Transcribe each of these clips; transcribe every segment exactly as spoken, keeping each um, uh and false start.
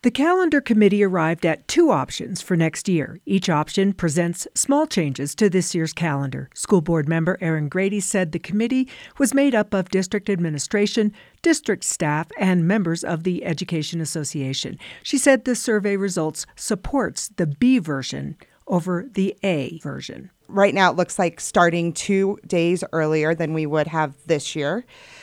The calendar committee arrived at two options for next year. Each option presents small changes to this year's calendar. School board member Erin Grady said the committee was made up of district administration, district staff, and members of the Education Association. She said the survey results supports the B version over the A version. Right now, it looks like starting two days earlier than we would have this year.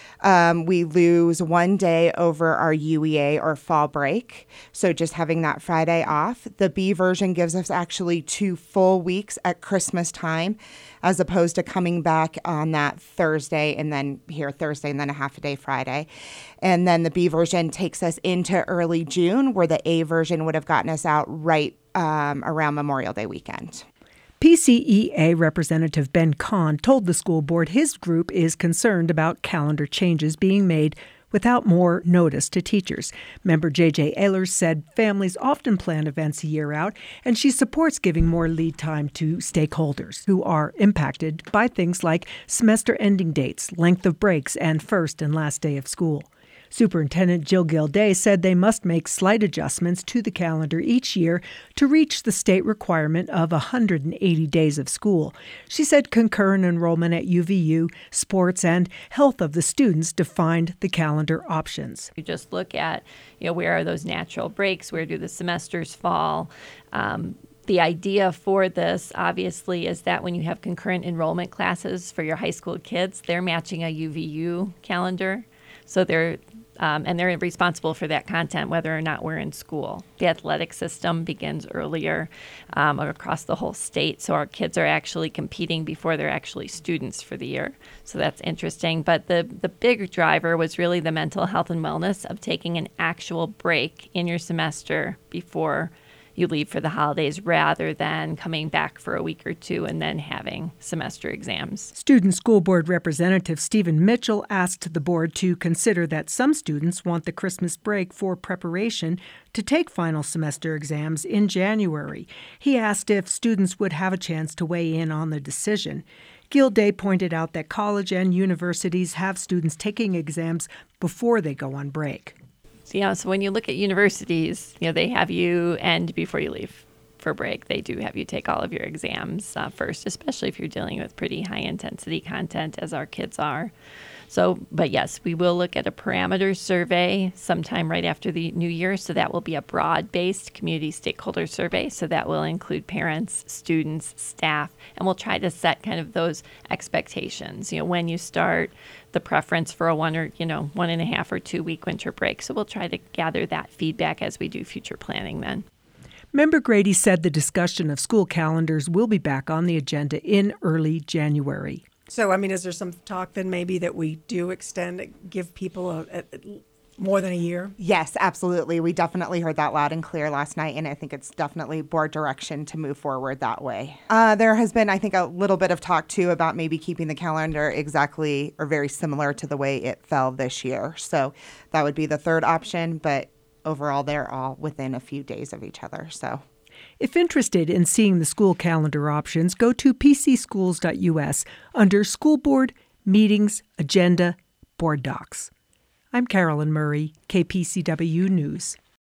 Um, we lose one day over our U E A or fall break, so just having that Friday off. The B version gives us actually two full weeks at Christmas time, as opposed to coming back on that Thursday and then here Thursday and then a half a day Friday. And then the B version takes us into early June, where the A version would have gotten us out right um, around Memorial Day weekend. P C E A Representative Ben Kahn told the school board his group is concerned about calendar changes being made without more notice to teachers. Member J J Ehlers said families often plan events a year out, and she supports giving more lead time to stakeholders who are impacted by things like semester ending dates, length of breaks, and first and last day of school. Superintendent Jill Gilday said they must make slight adjustments to the calendar each year to reach the state requirement of one hundred eighty days of school. She said concurrent enrollment at U V U, sports, and health of the students defined the calendar options. You just look at, you know, where are those natural breaks? Where do the semesters fall? Um, The idea for this, obviously, is that when you have concurrent enrollment classes for your high school kids, they're matching a U V U calendar. So they're Um, and they're responsible for that content, whether or not we're in school. The athletic system begins earlier um, across the whole state, so our kids are actually competing before they're actually students for the year. So that's interesting. But the, the big driver was really the mental health and wellness of taking an actual break in your semester before you leave for the holidays, rather than coming back for a week or two and then having semester exams. Student School Board Representative Stephen Mitchell asked the board to consider that some students want the Christmas break for preparation to take final semester exams in January. He asked if students would have a chance to weigh in on the decision. Gilday pointed out that college and universities have students taking exams before they go on break. You know, so when you look at universities, you know, they have you end before you leave for break. They do have you take all of your exams uh, first, especially if you're dealing with pretty high intensity content, as our kids are. So, but yes, we will look at a parameter survey sometime right after the new year. So that will be a broad-based community stakeholder survey. So that will include parents, students, staff, and we'll try to set kind of those expectations. You know, when you start, the preference for a one or, you know, one and a half or two week winter break. So we'll try to gather that feedback as we do future planning then. Member Grady said the discussion of school calendars will be back on the agenda in early January. So, I mean, is there some talk then maybe that we do extend, give people a, a, more than a year? Yes, absolutely. We definitely heard that loud and clear last night, and I think it's definitely board direction to move forward that way. Uh, there has been, I think, a little bit of talk, too, about maybe keeping the calendar exactly or very similar to the way it fell this year. So that would be the third option, but overall, they're all within a few days of each other, so... If interested in seeing the school calendar options, go to p c schools dot u s under School Board, Meetings, Agenda, Board Docs. I'm Carolyn Murray, K P C W News.